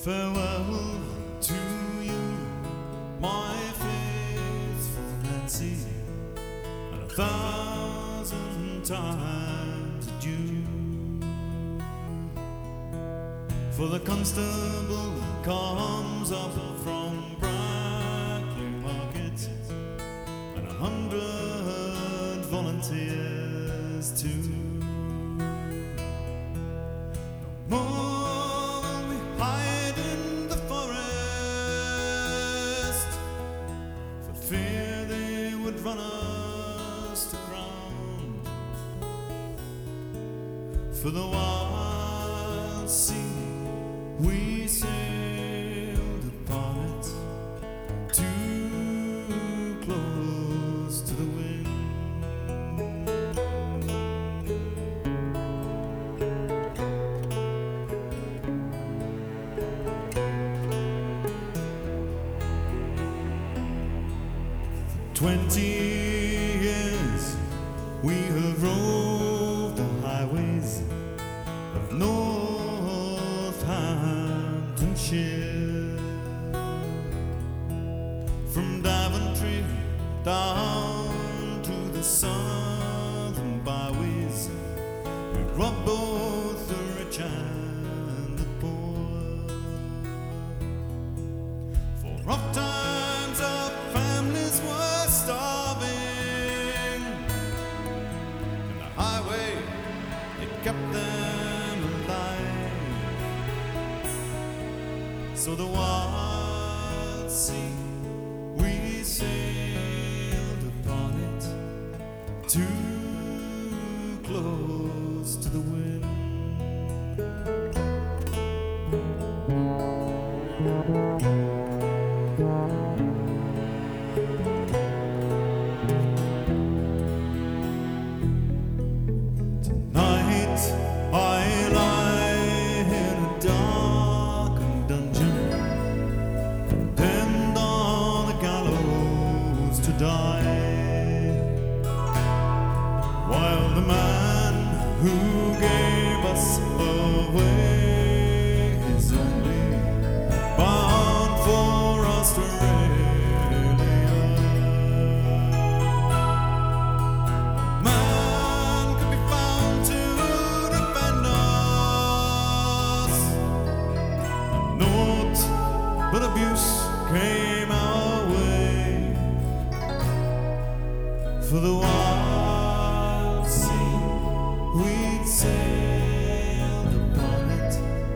Farewell to you, my faithful Nancy, and 1,000 times adieu. For the constable comes up from Brackley Market, and 100 volunteers too. No more will we hide in the forest, for fear they would run us to ground. For the wild sea we sailed upon it, too close to the wind. 20 years we have roved the highways of Northamptonshire, from Daventry down to the southern byways. We robbed both the rich and the poor, for oft times our families were starving, and the highway, it kept them alive. So the wild sea, we sailed upon it, too close to the wind. Tonight I lie in a darkened dungeon, condemned on the gallows to die, while the man who gave us away is only bound for Australia. Man could be found to defend us, and naught but abuse came our way. For the wild sea, we'd sailed upon it,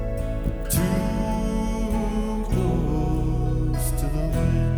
too close to the wind.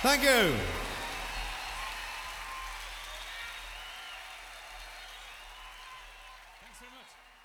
Thank you. Thanks very much.